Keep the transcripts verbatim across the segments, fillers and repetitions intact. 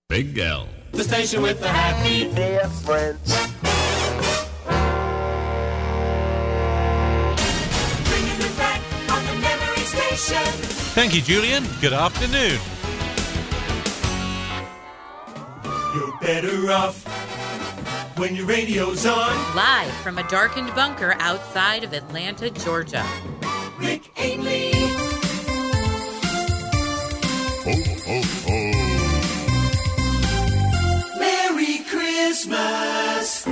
Big L. The station with the happy difference. Bringing it back on the memory station. Thank you, Julian. Good afternoon. You're better off when your radio's on. Live from a darkened bunker outside of Atlanta, Georgia. Rick Ainley. Ho, ho, ho. Merry Christmas.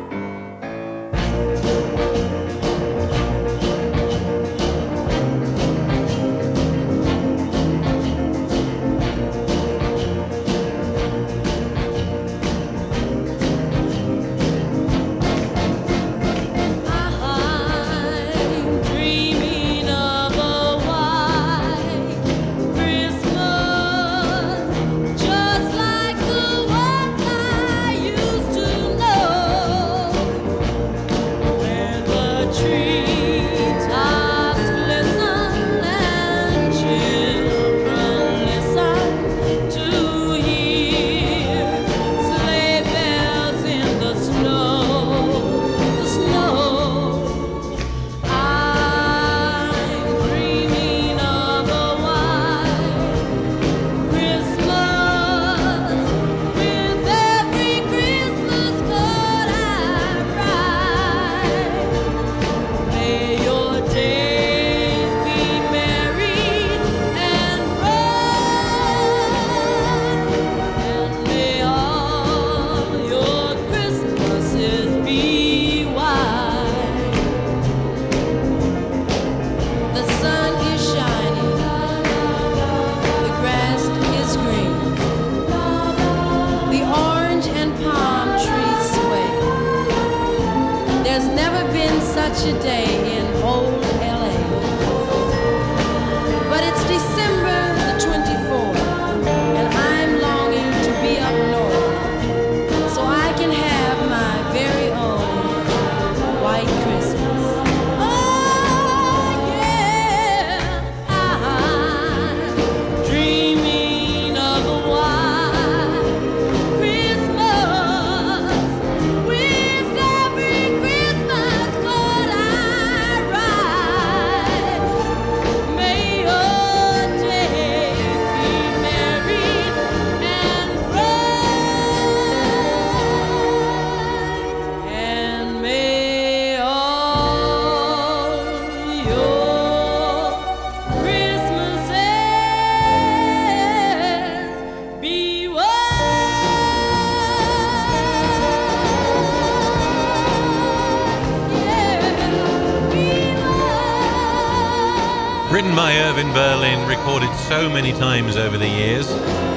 Written by Irving Berlin, recorded so many times over the years.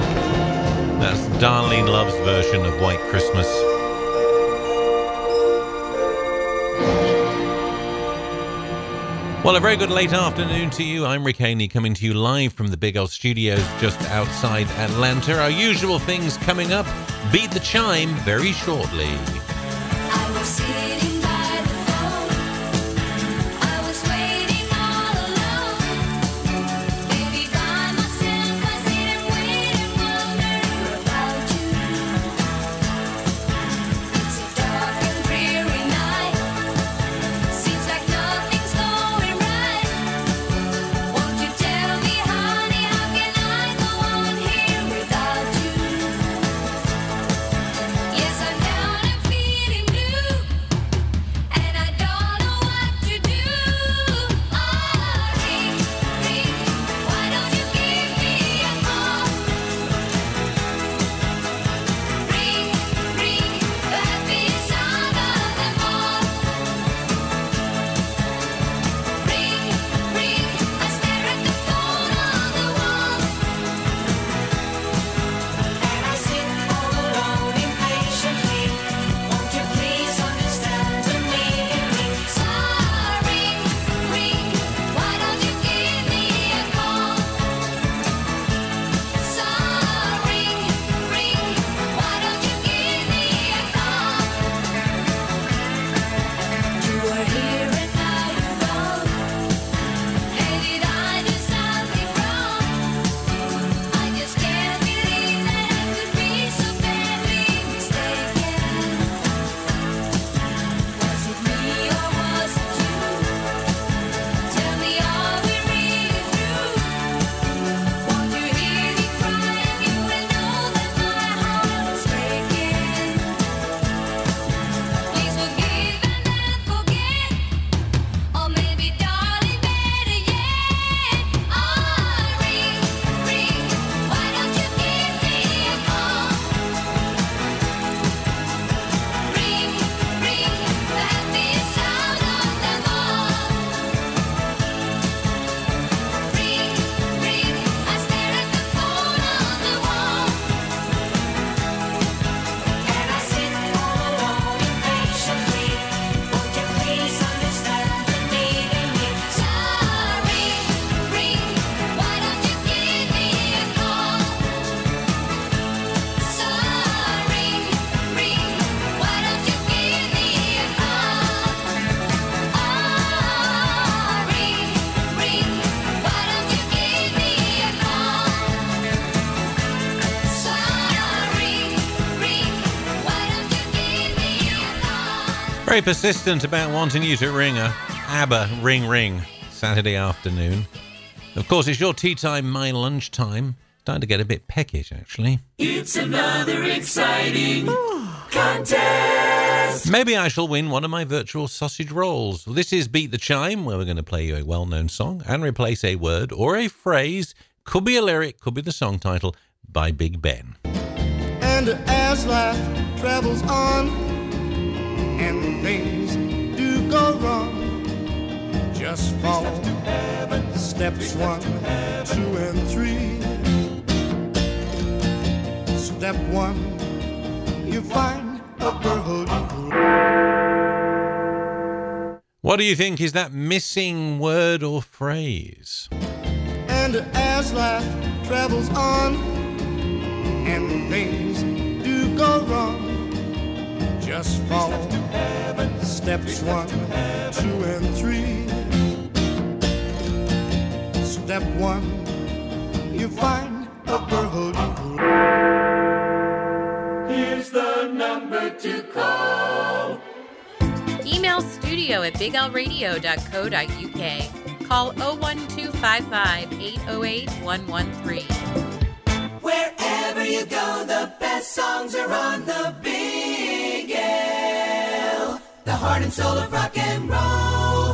That's Darlene Love's version of White Christmas. Well, a very good late afternoon to you. I'm Rick Haney, coming to you live from the Big L Studios just outside Atlanta. Our usual things coming up. Beat the Chime very shortly. I was sitting by the phone. I was waiting all alone. Maybe by myself I sit and wait and wonder about you. It's a dark and dreary night. Seems like nothing's going right. Won't you tell me, honey, how can I go on here without you? Yes, I'm down and feeling Very persistent about wanting you to ring a ABBA Ring Ring Saturday afternoon. Of course, it's your tea time, my lunchtime. Starting to get a bit peckish, actually. It's another exciting contest. Maybe I shall win one of my virtual sausage rolls. Well, this is Beat the Chime, where we're going to play you a well-known song and replace a word or a phrase. Could be a lyric, could be the song title, by Big Ben. And as life travels on and things do go wrong, just follow steps one, two, and three. Step one, you find a girl you. What do you think is that missing word or phrase? And as life travels on and things do go wrong, just follow steps one, two, and three. Step one, you find a girl you. Here's the number to call. Email studio at big l radio dot co dot u k. Call oh one two five five, eight oh eight, one one three. Wherever you go, the best songs are on the Big L. The heart and soul of rock and roll.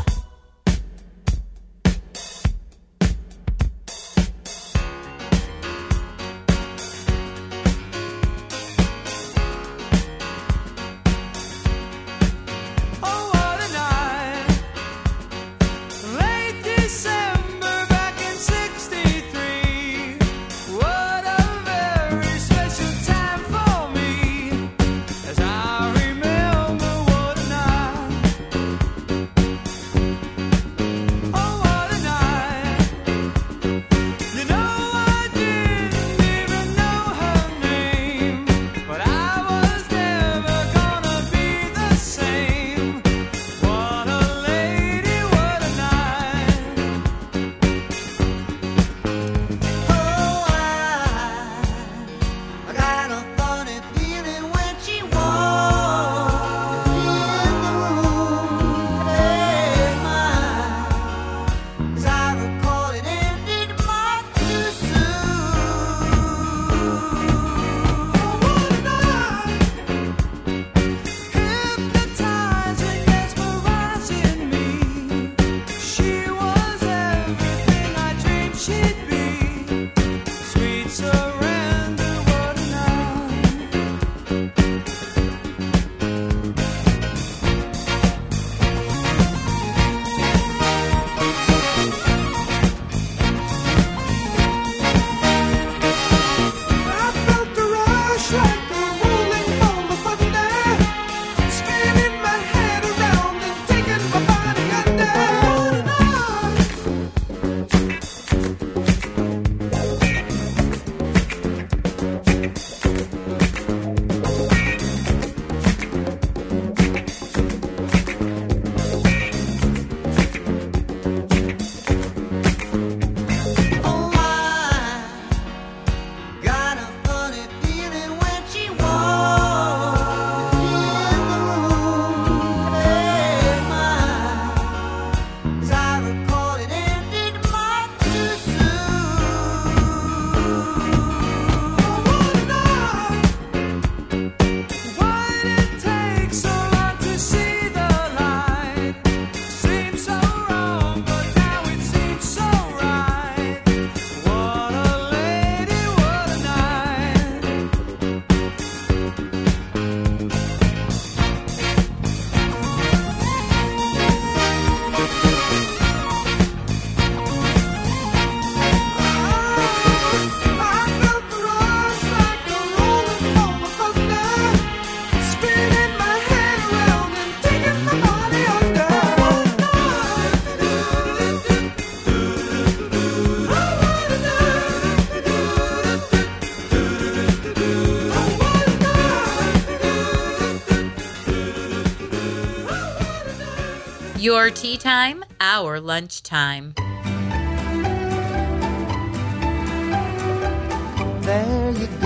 Your tea time, our lunch time. There you go, and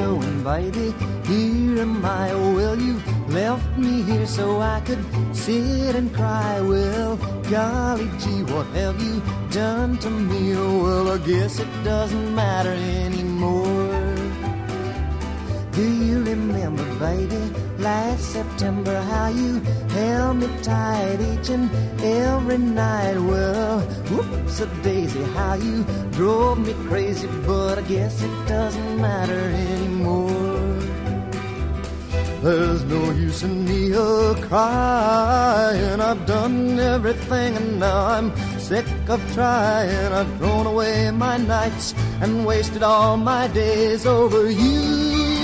baby, here am I. Oh, well, you left me here so I could sit and cry. Well, golly gee, what have you done to me? Oh, well, I guess it doesn't matter anymore. Do you remember, baby, last September, how you held me tight each and every night? Well, whoops a daisy, how you drove me crazy, but I guess it doesn't matter anymore. There's no use in me a crying. I've done everything and now I'm sick of trying. I've thrown away my nights and wasted all my days over you.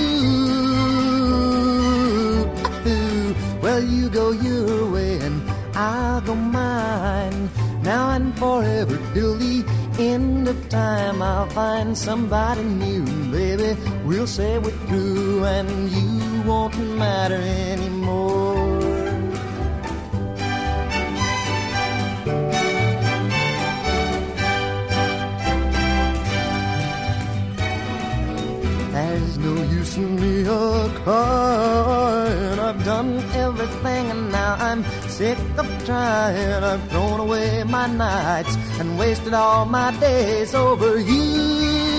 Well, you go your way and I'll go mine. Now and forever till the end of time, I'll find somebody new. Baby, we'll say we're through and you won't matter anymore. There's no use in me a crying. I've done everything and now I'm sick of trying. I've thrown away my nights and wasted all my days over you.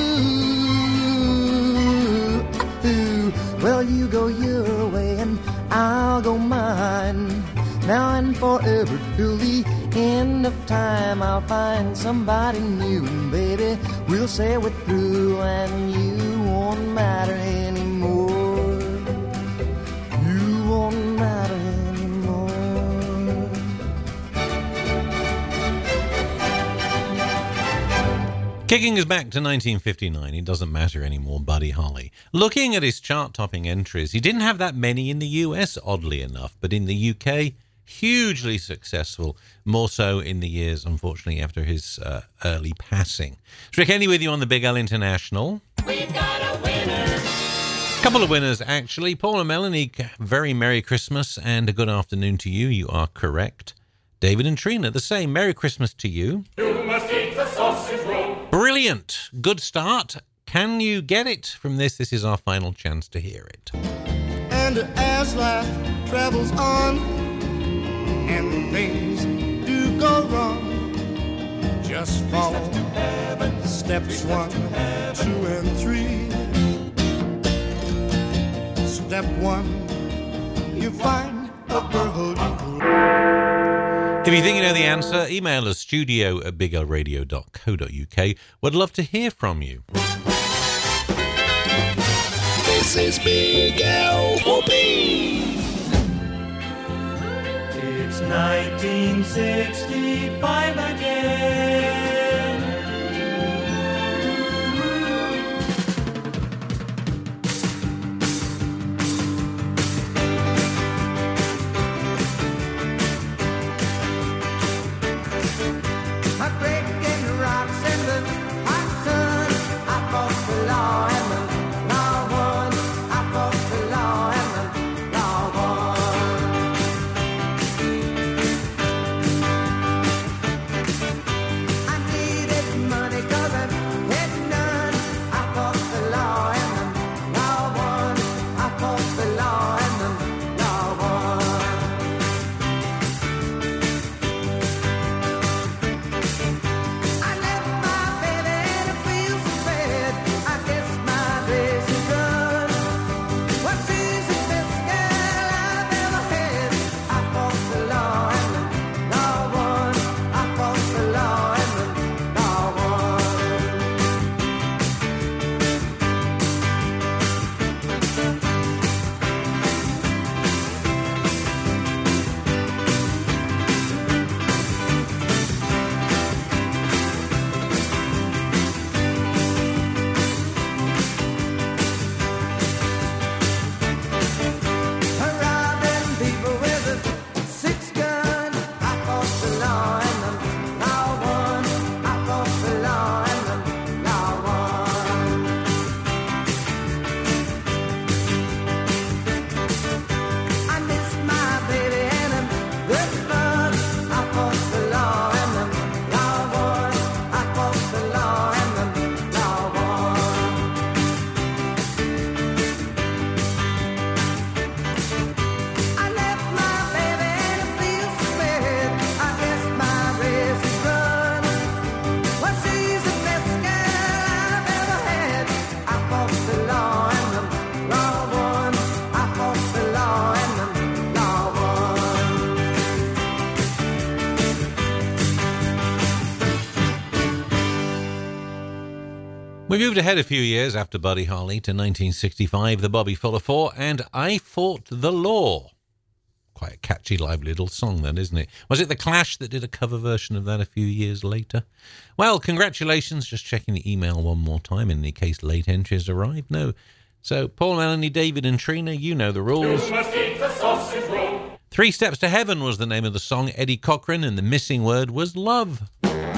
Well, you go your way and I'll go mine. Now and forever till the end of time, I'll find somebody new. And baby, we'll say we're through and you won't matter anymore. You won't matter anymore. Kicking us back to nineteen fifty-nine, it doesn't matter anymore, Buddy Holly. Looking at his chart-topping entries, he didn't have that many in the U S, oddly enough, but in the U K, hugely successful, more so in the years, unfortunately, after his uh, early passing. It's Rick Henny with you on the Big L International. We've got a winner. Couple of winners, actually. Paul and Melanie, very Merry Christmas and a good afternoon to you. You are correct. David and Trina, the same. Merry Christmas to you. You must eat the sausage roll. Brilliant. Good start. Can you get it from this? This is our final chance to hear it. And as life travels on and things do go wrong, just follow steps one, two, and three. Step one, you find a girl you If you think you know the answer, email us studio at big l radio dot co dot u k. Would love to hear from you. This is Big L Whoopee. It's nineteen sixty-five again. I'm breaking rocks in the hot sun. I fought the law and the law won. I fought the law and the law won. We moved ahead a few years after Buddy Holly to nineteen sixty-five, the Bobby Fuller Four, and I Fought the Law. Quite a catchy, lively little song then, isn't it? Was it The Clash that did a cover version of that a few years later? Well, congratulations. Just checking the email one more time in case late entries arrived. No. So, Paul, Melanie, David and Trina, you know the rules. You must eat the sausage roll. Three Steps to Heaven was the name of the song, Eddie Cochran, and the missing word was love.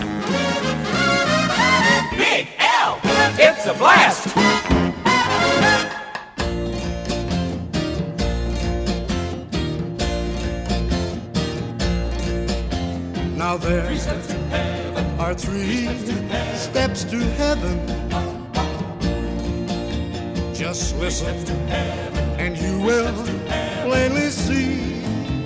Big L, it's a blast. Now there are three steps to heaven. Just listen and you will plainly see.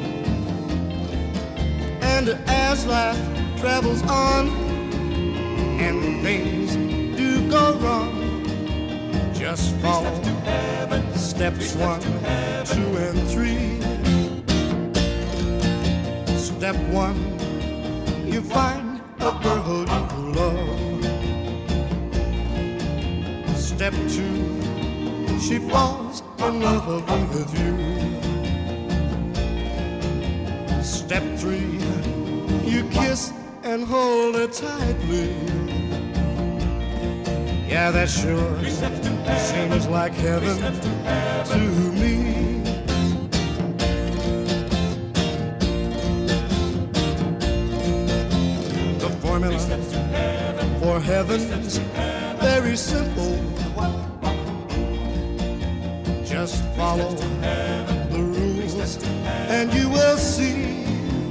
And as life travels on and things do go wrong, just follow steps one, two, and three. Step one, you find a girl you love. Step two, she falls in love with you. Step three, you kiss and hold her tightly. Yeah, that sure seems like heaven to me. The formula for heaven's very simple. Just follow the rules and you will see.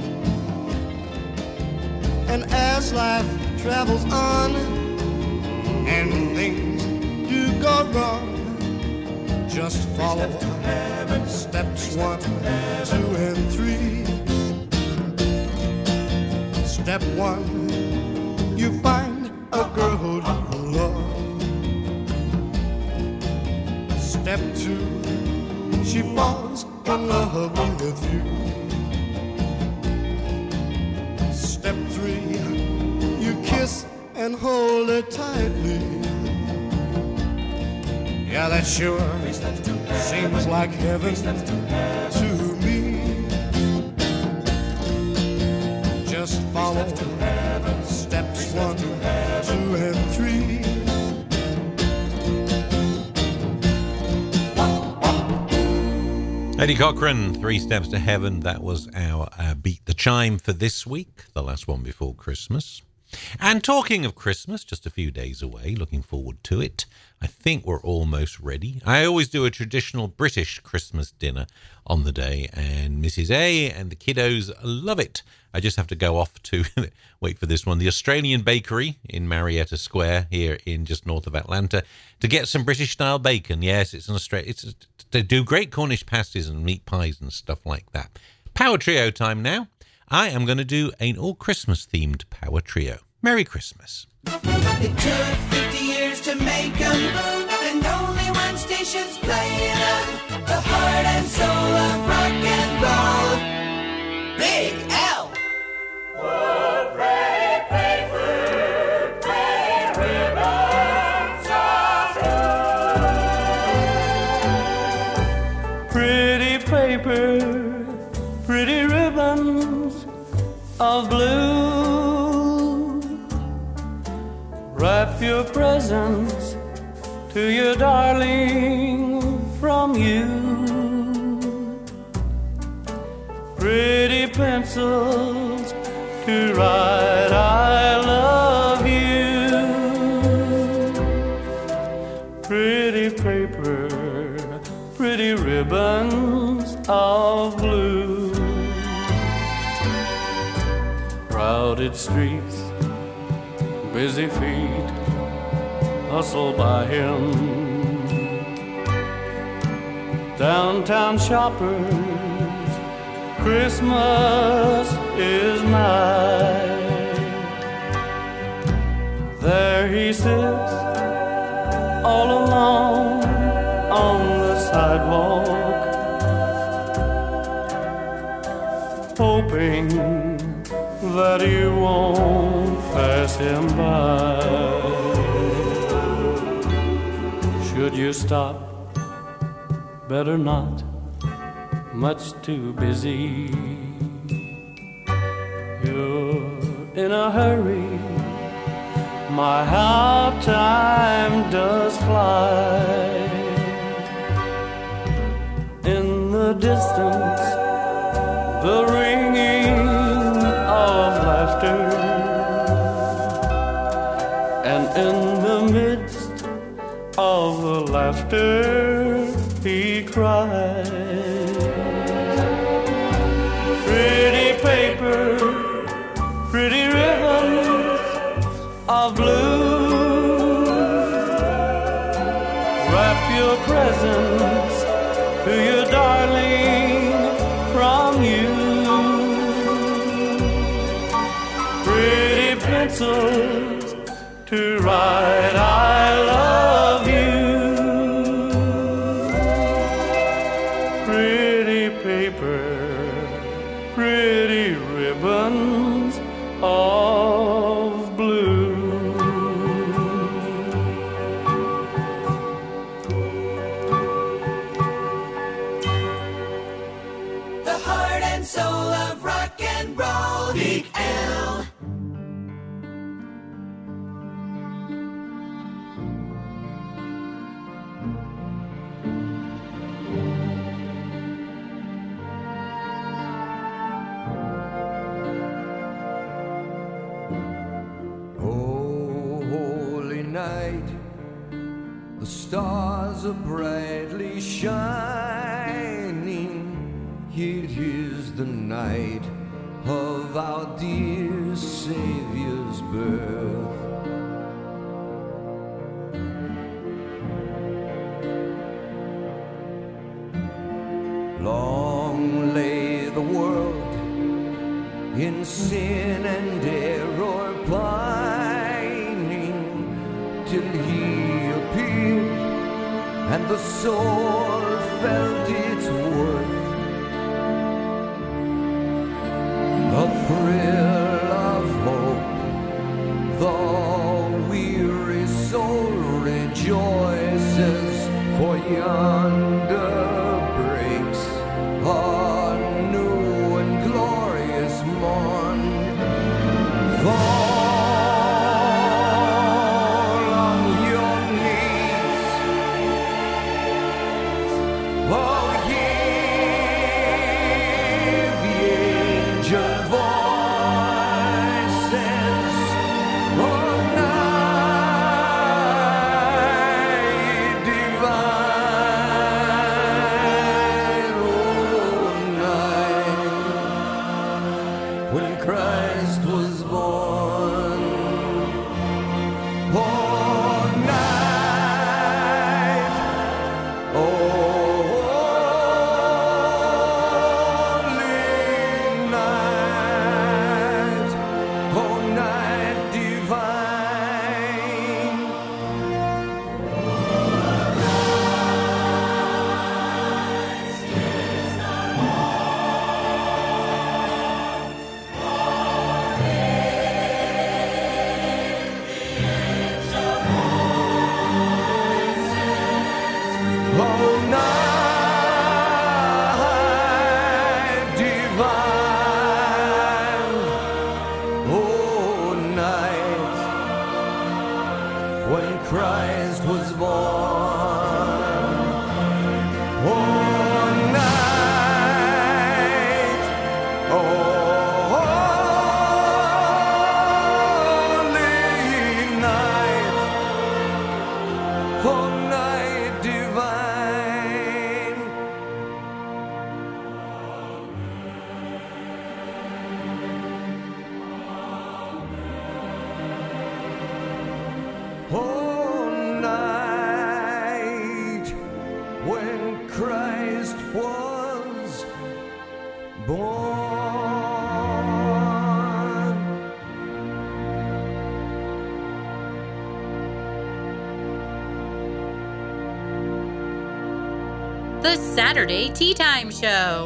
And as life travels on and things do go wrong, just follow steps one, two, and three. Step one, you find a girl you love. Step two, she falls in love with you. Step three, you kiss and hold her tightly. Yeah, that sure seems like heaven to me. Just follow steps one, two, and three. Eddie Cochran, Three Steps to Heaven. That was our uh, Beat the Chime for this week, the last one before Christmas. And talking of Christmas, just a few days away, looking forward to it. I think we're almost ready. I always do a traditional British Christmas dinner on the day, and Missus A and the kiddos love it. I just have to go off to, wait for this one, the Australian Bakery in Marietta Square here in just north of Atlanta to get some British-style bacon. Yes, it's an Australian. It's, they do great Cornish pasties and meat pies and stuff like that. Power Trio time now. I am going to do an all-Christmas-themed Power Trio. Merry Christmas. It took fifty years to make 'em, and only one station's playing 'em. The heart and soul of rock and roll. Big L. Oh, pretty paper, pretty ribbons of blue. Pretty paper, pretty ribbons of blue. Wrap your presents to your darling from you. Pretty pencils to write I love you. Pretty paper, pretty ribbons of blue. Crowded streets, busy feet hustle by him. Downtown shoppers, Christmas is nigh. There he sits all alone on the sidewalk, hoping that you won't pass him by. Should you stop? Better not, much too busy. You're in a hurry, my how time does fly. In the distance, the ringing of laughter, and in the midst of the laughter he cries. Pretty paper, pretty ribbons of blue, wrap your presents to your darling from you. Pretty pencils to write I love you. Pretty paper, pretty ribbons of blue. The heart and soul of rock and roll. Big L. Oh, holy night, the stars are brightly shining. It is the night of our dear Savior's birth. Long lay the world in sin and error pining, till he appeared and the soul felt its worth. A thrill of hope, the weary soul rejoices, for yonder breaks a new and glorious morn. Fall on your knees, oh, hear the angel voices, oh, night divine, oh, night when Christ was born. Oh, night, holy night, oh, night divine. Oh, night divine, oh, night when Christ was born. Oh, night, oh, holy night, oh, night divine. Oh, night when Christ was born. The Saturday Tea Time Show.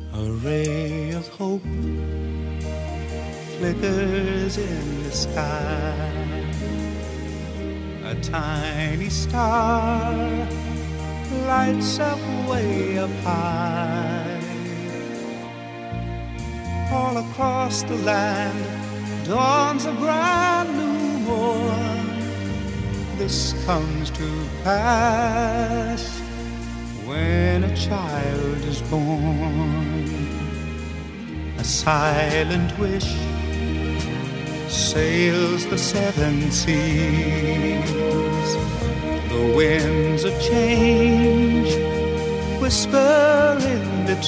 A ray of hope flickers in the sky. A tiny star lights up way up high. All across the land dawns a brand new morn. This comes to pass when a child is born. A silent wish sails the seven seas. The winds of change whisper in the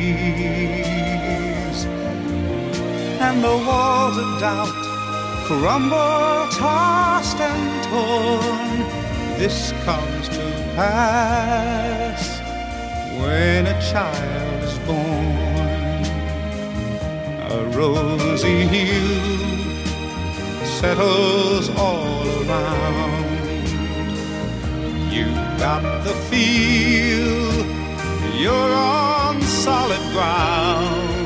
trees, and the walls of doubt crumble, tossed and torn. This comes to pass when a child is born. A rosy hue settles all around. You got the feel you're on solid ground.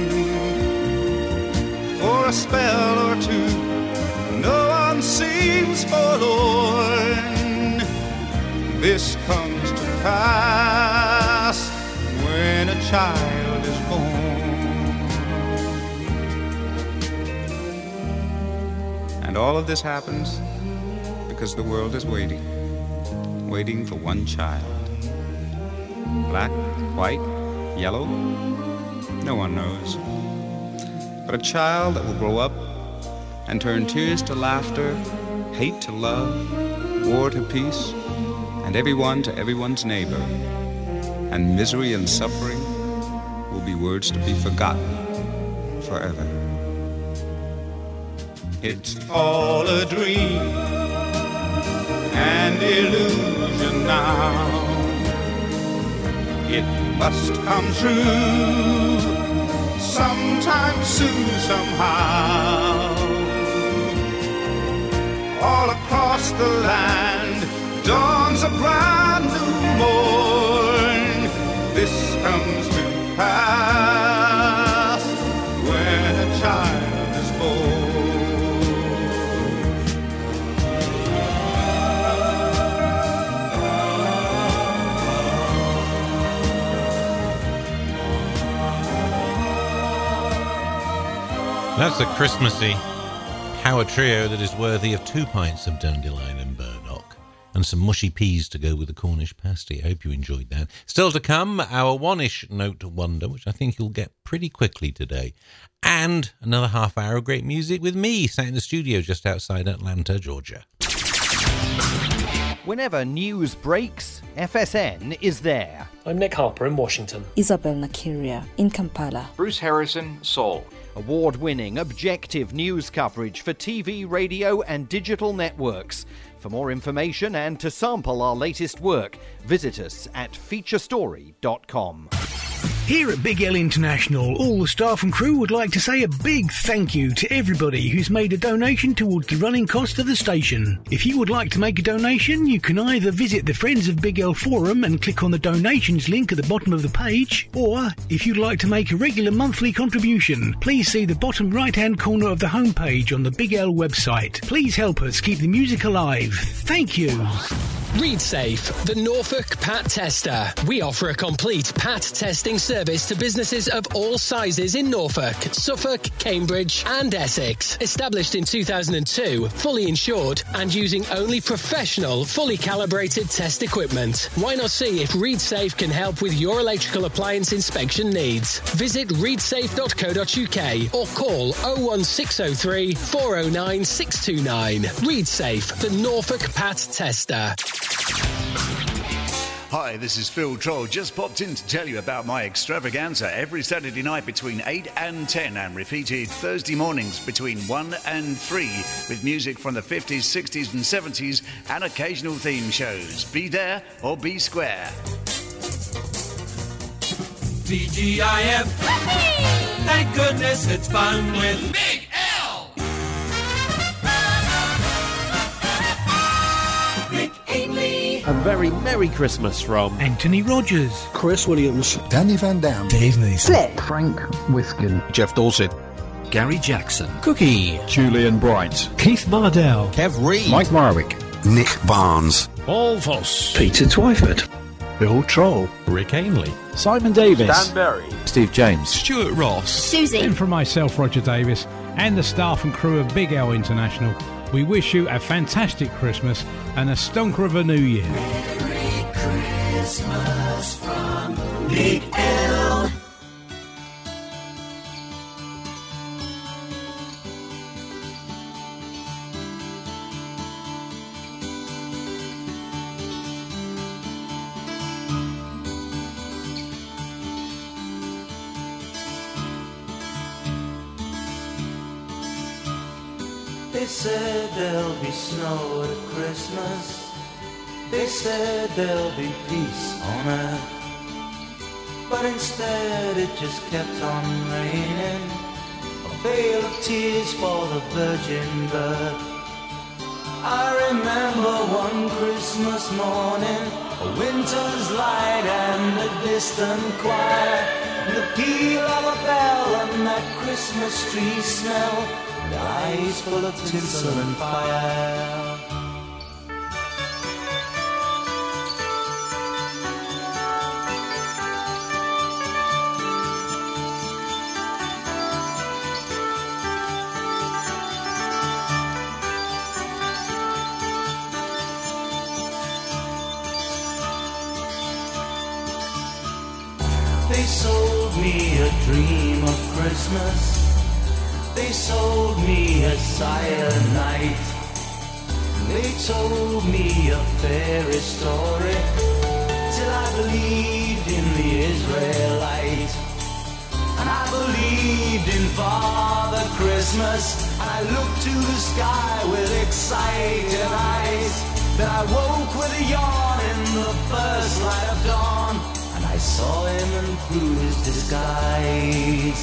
For a spell or two, no one seems forlorn. This comes to pass when a child is born. And all of this happens because the world is waiting, waiting for one child. Black, white, yellow, no one knows. But a child that will grow up and turn tears to laughter, hate to love, war to peace, and everyone to everyone's neighbor. And misery and suffering will be words to be forgotten forever. It's all a dream and illusion now. It must come true sometime soon, somehow. All across the land dawns a brand new morn. This comes to pass when a child is born. That's a Christmassy power trio that is worthy of two pints of dandelion and burdock and some mushy peas to go with the Cornish pasty. I hope you enjoyed that. Still to come, our one-ish note wonder, which I think you'll get pretty quickly today. And another half hour of great music with me, sat in the studio just outside Atlanta, Georgia. Whenever news breaks, F S N is there. I'm Nick Harper in Washington. Isabel Nakiria in Kampala. Bruce Harrison, Seoul. Award-winning, objective news coverage for T V, radio and digital networks. For more information and to sample our latest work, visit us at feature story dot com. Here at Big L International, all the staff and crew would like to say a big thank you to everybody who's made a donation towards the running cost of the station. If you would like to make a donation, you can either visit the Friends of Big L forum and click on the donations link at the bottom of the page, or if you'd like to make a regular monthly contribution, please see the bottom right-hand corner of the homepage on the Big L website. Please help us keep the music alive. Thank you. ReadSafe, the Norfolk Pat Tester. We offer a complete Pat testing service to businesses of all sizes in Norfolk, Suffolk, Cambridge and Essex. Established in two thousand two, fully insured and using only professional, fully calibrated test equipment. Why not see if ReadSafe can help with your electrical appliance inspection needs? Visit read safe dot co dot uk or call oh one six oh three, four oh nine, six two nine. ReadSafe, the Norfolk Pat Tester. Hi, this is Phil Troll. Just popped in to tell you about my extravaganza every Saturday night between eight and ten and repeated Thursday mornings between one and three with music from the fifties, sixties and seventies and occasional theme shows. Be there or be square. T G I F. Thank goodness it's fun with Big L. Rick Ainley. A very Merry Christmas from Anthony Rogers, Chris Williams, Danny Van Dam, Dave Mason, Flip, Frank Whiskin, Jeff Dorset, Gary Jackson, Cookie, Julian Bright, Keith Bardell, Kev Reed, Mike Marwick, Nick Barnes, Paul Voss, Peter Twyford, Bill Troll, Rick Ainley, Simon Davis, Dan Berry, Steve James, Stuart Ross, Susie. And from myself, Roger Davis, and the staff and crew of Big L International, we wish you a fantastic Christmas and a stonker of a new year. Merry Christmas from Big L. They said there'll be snow at Christmas. They said there'll be peace on earth. But instead it just kept on raining. A veil of tears for the virgin birth. I remember one Christmas morning, a winter's light and a distant choir, and the peal of a bell and that Christmas tree smell, and eyes full of tinsel and fire. They sold me a dream of Christmas. They sold me a cyanide. They told me a fairy story till I believed in the Israelite. And I believed in Father Christmas. And I looked to the sky with excited eyes. Then I woke with a yawn in the first light of dawn. I saw him and through his disguise.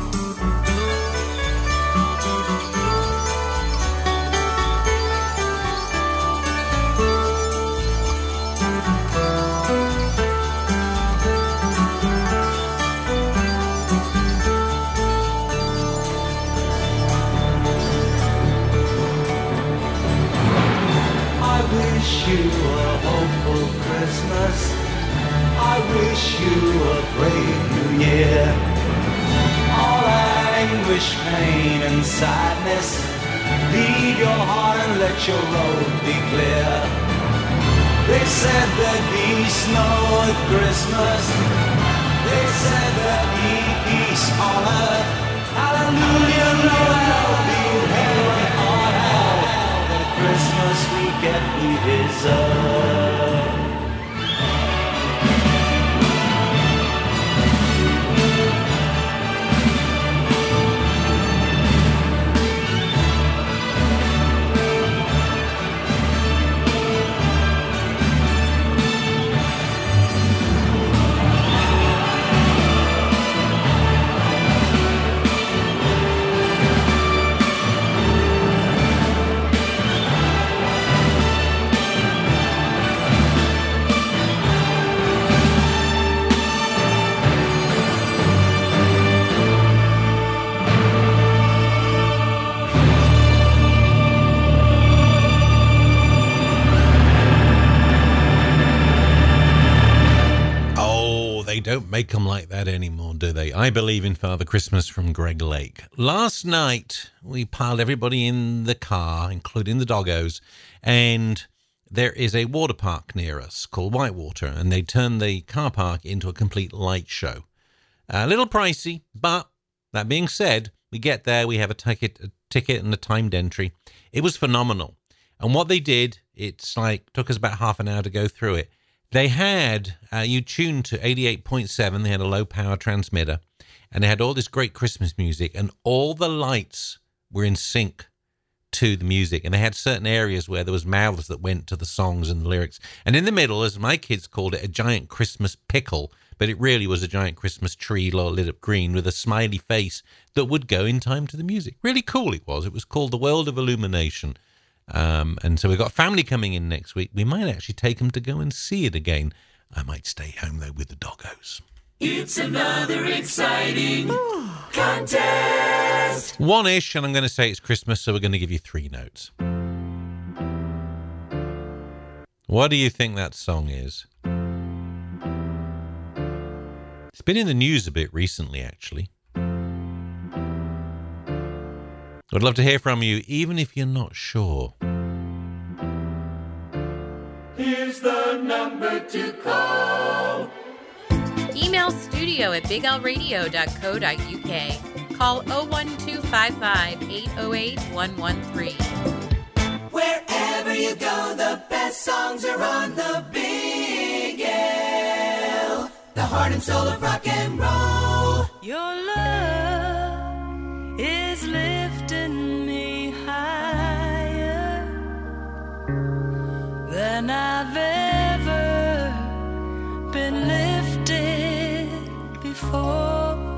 I wish you a hopeful Christmas. I wish you a brave new year. All anguish, pain and sadness, leave your heart and let your road be clear. They said there'd be snow at Christmas. They said there'd be peace on earth. Hallelujah, Noel, be heaven on hell. The Christmas we get we deserve. They don't make them like that anymore, do they? I Believe in Father Christmas from Greg Lake. Last night, we piled everybody in the car, including the doggos, and there is a water park near us called Whitewater, and they turned the car park into a complete light show. A little pricey, but that being said, we get there, we have a ticket, a ticket and a timed entry. It was phenomenal. And what they did, it's like, took us about half an hour to go through it. They had, uh, you tuned to eighty-eight point seven, they had a low-power transmitter, and they had all this great Christmas music, and all the lights were in sync to the music, and they had certain areas where there was mouths that went to the songs and the lyrics. And in the middle, as my kids called it, a giant Christmas pickle, but it really was a giant Christmas tree lit up green with a smiley face that would go in time to the music. Really cool it was. It was called The World of Illumination. Um, and so we've got family coming in next week. We might actually take them to go and see it again. I might stay home, though, with the doggos. It's another exciting contest. One-ish, and I'm going to say it's Christmas, so we're going to give you three notes. What do you think that song is? It's been in the news a bit recently, actually. I'd love to hear from you, even if you're not sure. Here's the number to call. Email studio at big l radio dot co dot u k. Call oh one two five five, eight oh eight, one one three. Wherever you go, the best songs are on the Big L. The heart and soul of rock and roll. Your love is lifting me higher than I've ever been lifted before.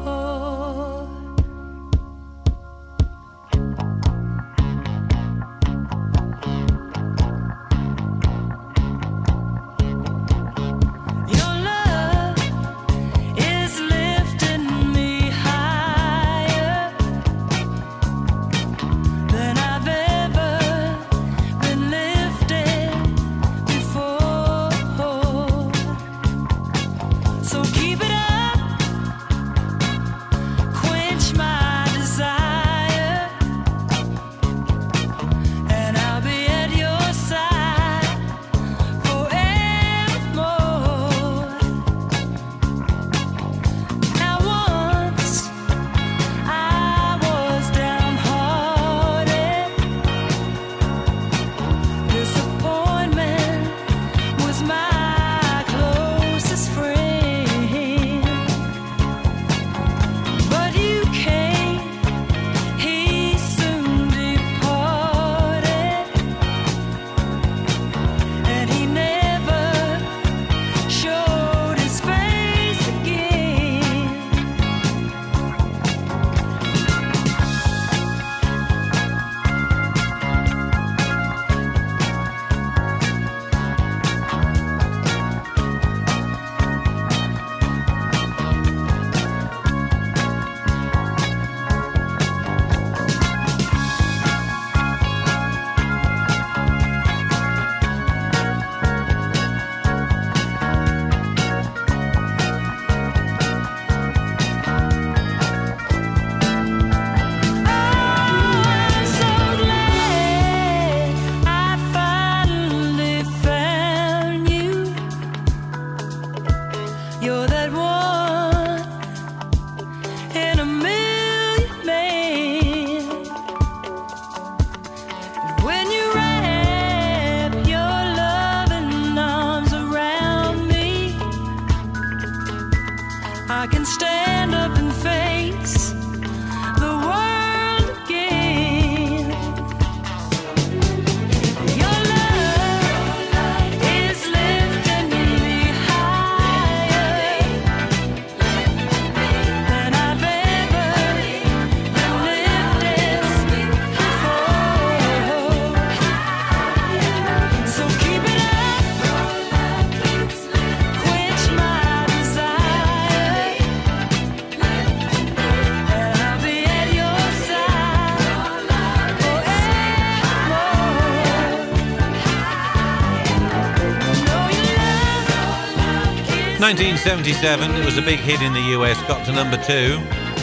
nineteen seventy-seven, it was a big hit in the U S, got to number two.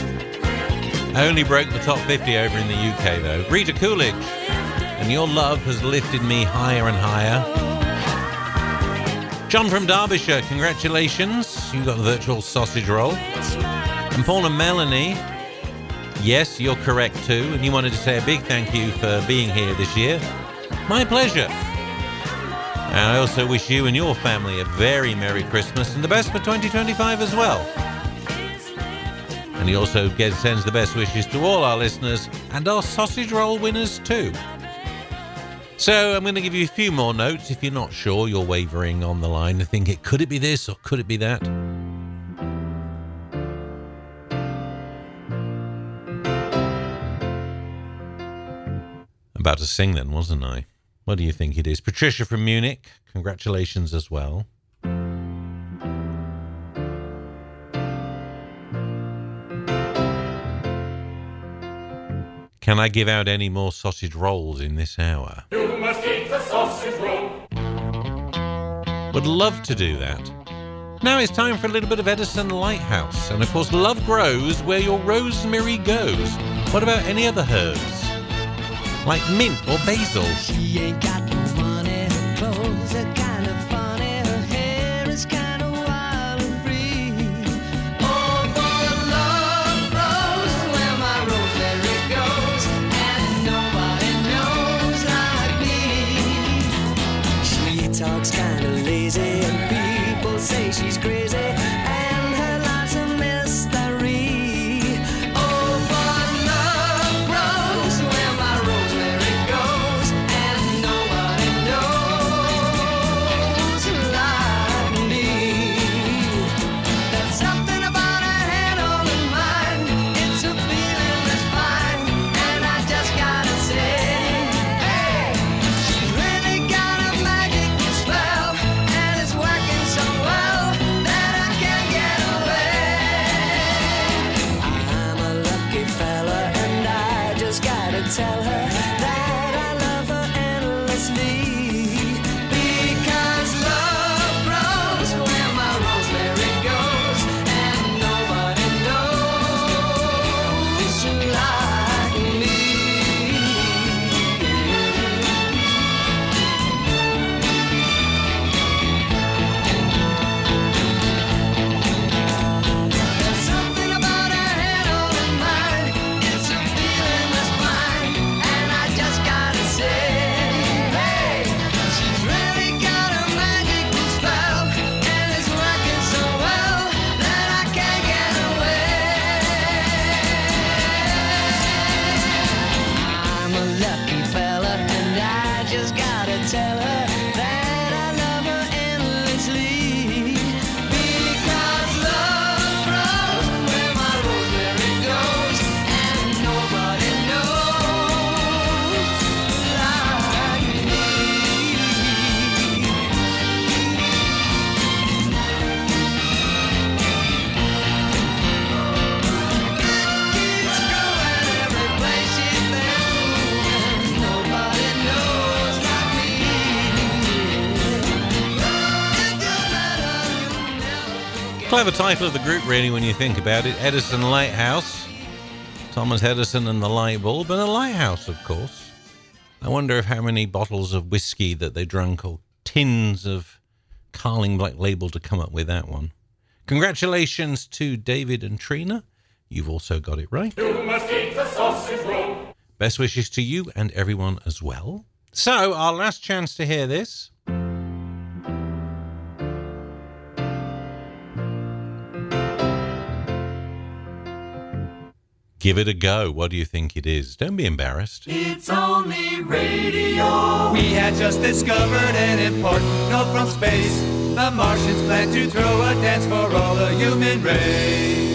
Only broke the top fifty over in the U K, though. Rita Coolidge, and Your Love Has Lifted Me Higher and Higher. John from Derbyshire, congratulations. You got the virtual sausage roll. And Paul and Melanie, yes, you're correct too, and you wanted to say a big thank you for being here this year. My pleasure. And I also wish you and your family a very Merry Christmas and the best for twenty twenty-five as well. And he also gets, sends the best wishes to all our listeners and our sausage roll winners too. So I'm going to give you a few more notes. If you're not sure, you're wavering on the line and think, it could it be this or could it be that? About to sing then, wasn't I? What do you think it is? Patricia from Munich, congratulations as well. Can I give out any more sausage rolls in this hour? You must eat the sausage roll. Would love to do that. Now it's time for a little bit of Edison Lighthouse. And of course, love grows where your rosemary goes. What about any other herbs? Like mint or basil? She ain't got no money, her clothes are kind of funny, her hair is kind of wild and free. Oh, but love grows where my rosemary goes, and nobody knows like me. She talks kind of lazy, and people say she's crazy, and her life's a mystery. Oh, but love grows where my rosemary goes, and nobody knows like me. There's something about her head all in mine. It's a feeling that's fine, and I just gotta say, hey, she's really got a magic spell, and it's working so well that I can't get away. I'm a lucky fella, and I just gotta tell her that I love her endlessly. Because love grows where my rosemary goes, and nobody knows like me. There's something about her head all in mine. It's a feeling that's fine, and I just gotta say, hey, she's really got a magical spell, and it's working so well that I can't get away. I'm a lucky fella, and I just gotta tell her that I love her endlessly. Because love grows where my rosemary goes, and nobody knows like me. Keeps growing every place she's been, and nobody knows like me. Clever title of the group, really, when you think about it. Edison Lighthouse. Thomas Edison and the light bulb, and a lighthouse, of course. I wonder if how many bottles of whiskey that they drank, or tins of Carling Black Label to come up with that one. Congratulations to David and Trina. You've also got it right. You must eat the sausage roll. Best wishes to you and everyone as well. So, our last chance to hear this. Give it a go. What do you think it is? Don't be embarrassed. It's only radio. We had just discovered an important note from space. The Martians plan to throw a dance for all the human race.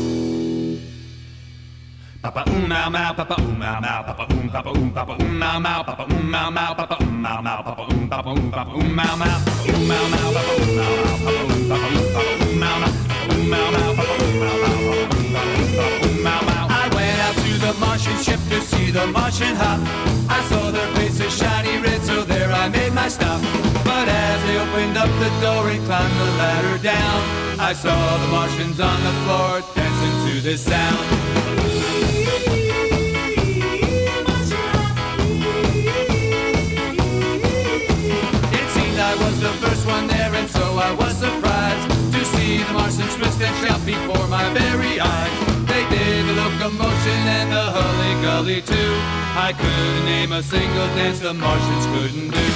Papa oom mow mow, papa oom mow mow, papa oom, papa oom, papa oom mow mow, papa oom mow mow, papa oom mow mow, papa oom, papa oom, papa oom mow mow, oom mow mow, papa oom mow mow, papa oom, papa oom, papa oom mow mow, oom mow mow, papa oom mow mow, papa oom, papa oom, papa oom mow mow. I went out to the Martian ship to see the Martian hop. I saw their faces shiny red, so there I made my stop. But as they opened up the door and climbed the ladder down, I saw the Martians on the floor dancing to this sound. It seemed I was the first one there, and so I was surprised to see the Martians twist and shout before my very eyes. They did the locomotion and the hully-gully too. I couldn't name a single dance the Martians couldn't do.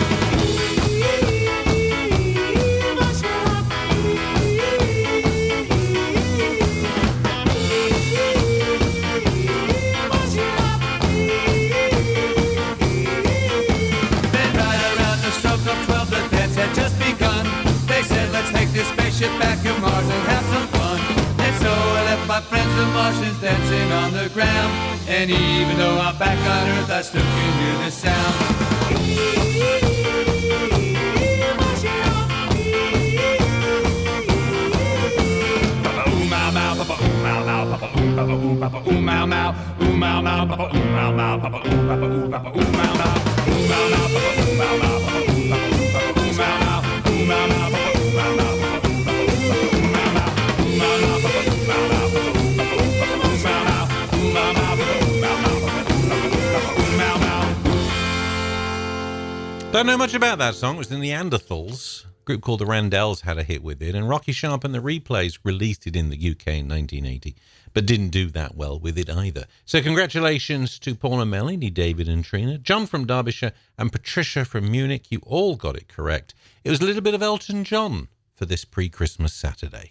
Then right around the stroke of twelve, the dance had just begun. They said, let's take this spaceship back to Mars and have some fun. And so I left my friends the Martians dancing on the ground. And even though I'm back on Earth, I still can hear this sound. Don't know much about that song. It was the Neanderthals. A group called the Randells had a hit with it, and Rocky Sharp and the Replays released it in the U K in nineteen eighty, but didn't do that well with it either. So congratulations to Paul and Melanie, David and Trina, John from Derbyshire, and Patricia from Munich. You all got it correct. It was a little bit of Elton John for this pre-Christmas Saturday.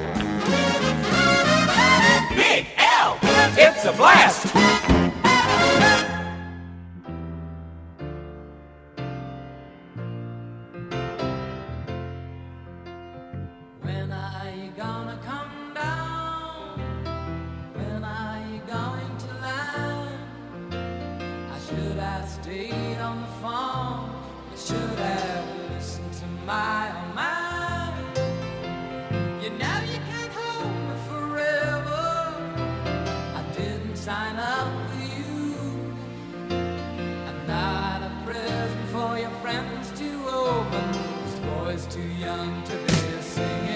Big L, it's a blast! When are you gonna come down? When are you going to land? I should have stayed on the phone. I should have listened to my own mind. You know you can't hold me forever. I didn't sign up for you. I'm not a present for your friends to open. This boy's too young to be singing.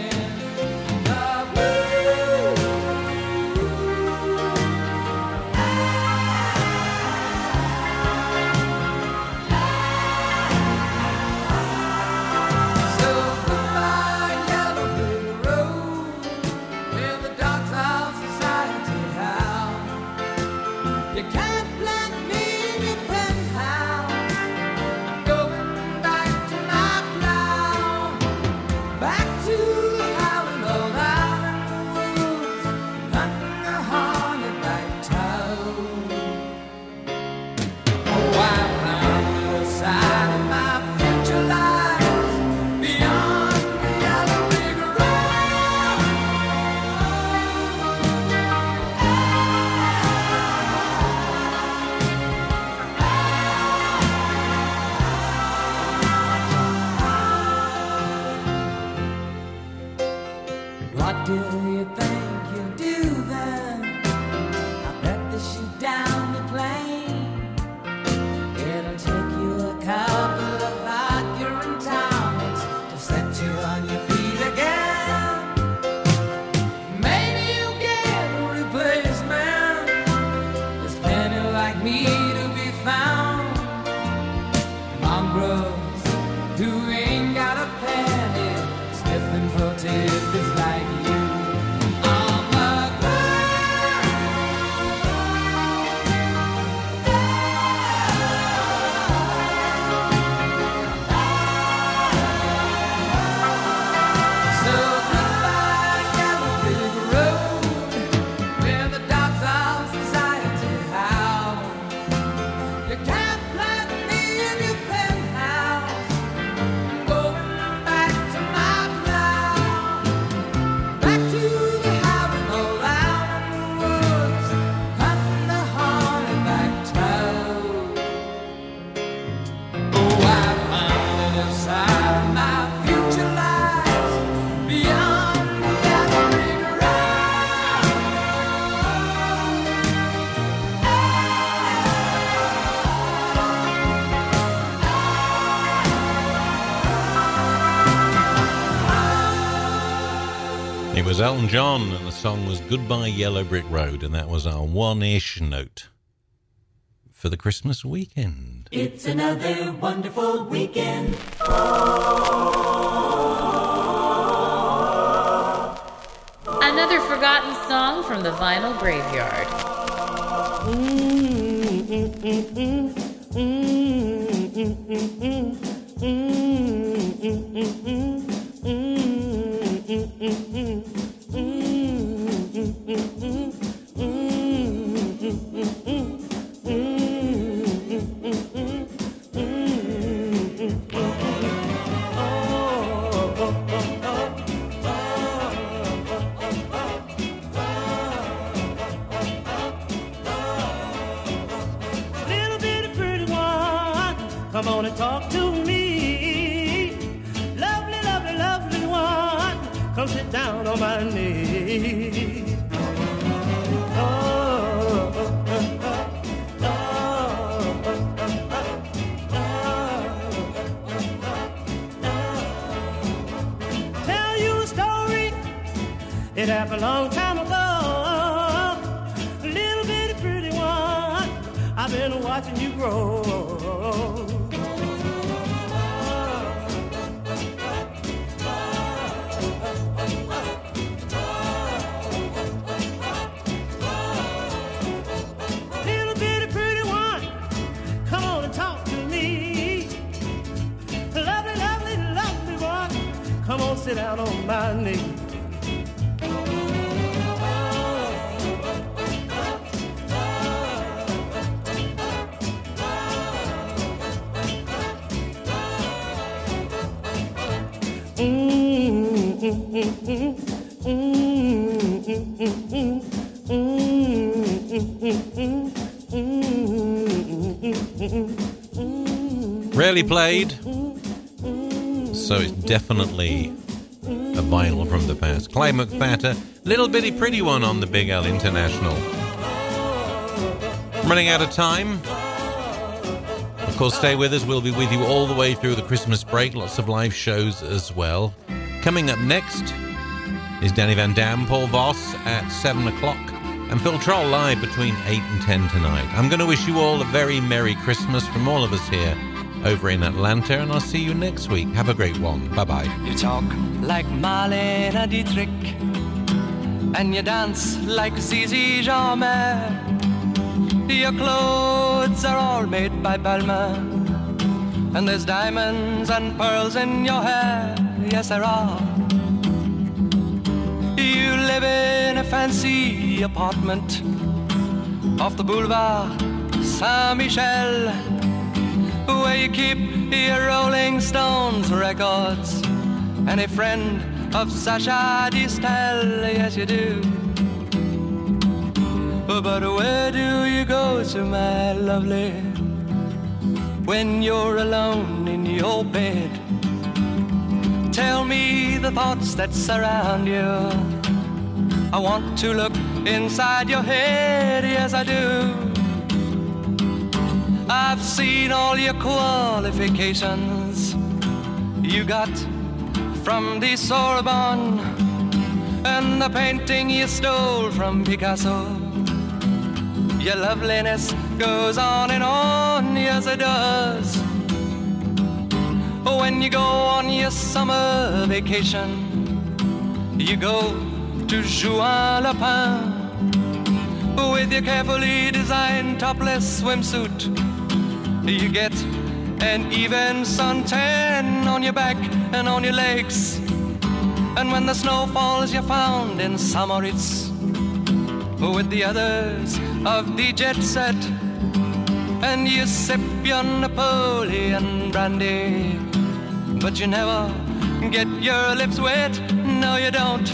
What do you think you'll do then? I bet they shoot down the plane. It'll take you a couple of arguing times to set you on your feet again. Maybe you'll get a replacement. There's plenty like me to be found. Mongrels who ain't got a penny, sniffing for tidbits like you. On the So goodbye, yellow brick road, where the dogs of society howl. You can't plant me in your penthouse. I'm going back to my plow, back to the howling old out in the woods, cutting the hornback toad. Oh, I found the other side of my future lies beyond the yellow brick It was Elton John, and the song was Goodbye Yellow Brick Road, and that was our one-ish note for the Christmas weekend. It's another wonderful weekend. Another forgotten song from the vinyl graveyard. Little bitty pretty one, come on and talk to me. Lovely, lovely, lovely one, come sit down on my knee. Oh, oh, oh, oh, oh. It happened a long time ago. Little bitty pretty one, I've been watching you grow. Little bitty pretty one, come on and talk to me. Lovely, lovely, lovely one, come on, sit down on my knee. Rarely played, so it's definitely a vinyl from the past. Clive McFatter, Little Bitty Pretty One on the Big L International. Running out of time. Of course, stay with us. We'll be with you all the way through the Christmas break. Lots of live shows as well. Coming up next is Danny Van Dam, Paul Voss at seven o'clock, and Phil Troll live between eight and ten tonight. I'm going to wish you all a very Merry Christmas from all of us here over in Atlanta, and I'll see you next week. Have a great one. Bye-bye. You talk like Marlene Dietrich, and you dance like Zizi Jeanmaire. Your clothes are all made by Balmain, and there's diamonds and pearls in your hair. Yes, there are. You live in a fancy apartment off the Boulevard Saint-Michel, where you keep your Rolling Stones records and a friend of Sacha Distel. Yes, you do. But where do you go to, my lovely, when you're alone in your bed? Tell me the thoughts that surround you. I want to look inside your head, yes I do. I've seen all your qualifications you got from the Sorbonne, and the painting you stole from Picasso. Your loveliness goes on and on, yes it does. When you go on your summer vacation, you go to Juan-le-Pin with your carefully designed topless swimsuit. You get an even suntan on your back and on your legs. And when the snow falls, you're found in Samoritz with the others of the jet set, and you sip your Napoleon brandy, but you never get your lips wet, no you don't.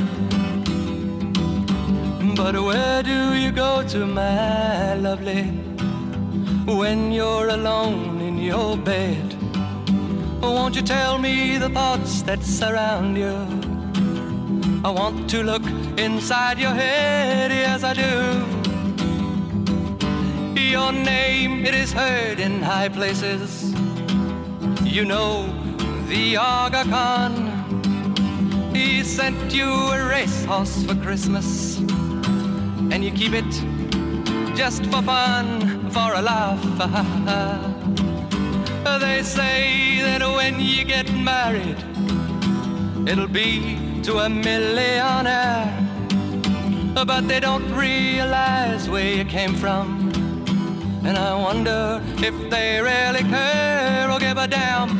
But where do you go to, my lovely, when you're alone in your bed? Won't you tell me the thoughts that surround you? I want to look inside your head, yes I do. Your name, it is heard in high places. You know the Aga Khan. He sent you a racehorse for Christmas, and you keep it just for fun, for a laugh. They say that when you get married, it'll be to a millionaire, but they don't realize where you came from, and I wonder if they really care or give a damn.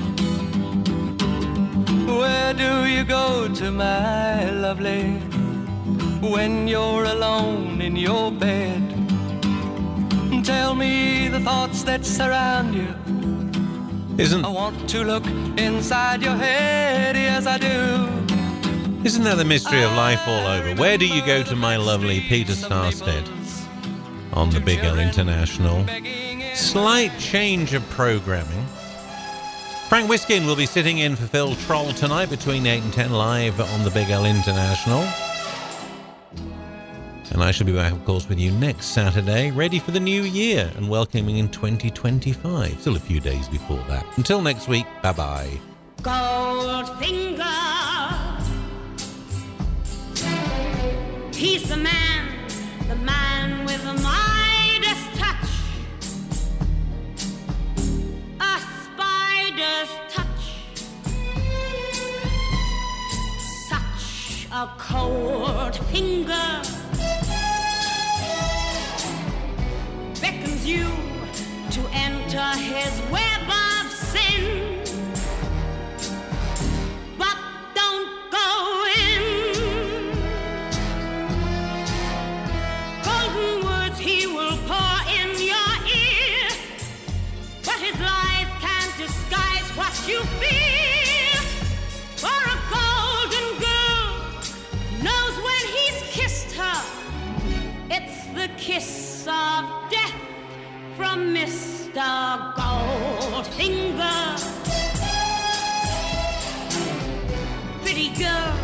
Where do you go to, my lovely, when you're alone in your bed? Tell me the thoughts that surround you. Isn't I want to look inside your head, yes I do. Isn't that the mystery of life all over? Where do you go to, my lovely Peter Starstead on the Big L International? Slight change of programming. Frank Wiskin will be sitting in for Phil Troll tonight between eight and ten live on the Big L International. And I shall be back, of course, with you next Saturday, ready for the new year and welcoming in twenty twenty-five. Still a few days before that. Until next week, bye-bye. Goldfinger, he's the man, the man with the Midas touch, a spider's touch, such a cold finger beckons you to enter his web of sin. But don't go in. Golden words he will pour in your ear, but his lies can't disguise what you feel. For a golden girl knows when he's kissed her, it's the kiss of death from Mister Goldfinger. Pretty girl,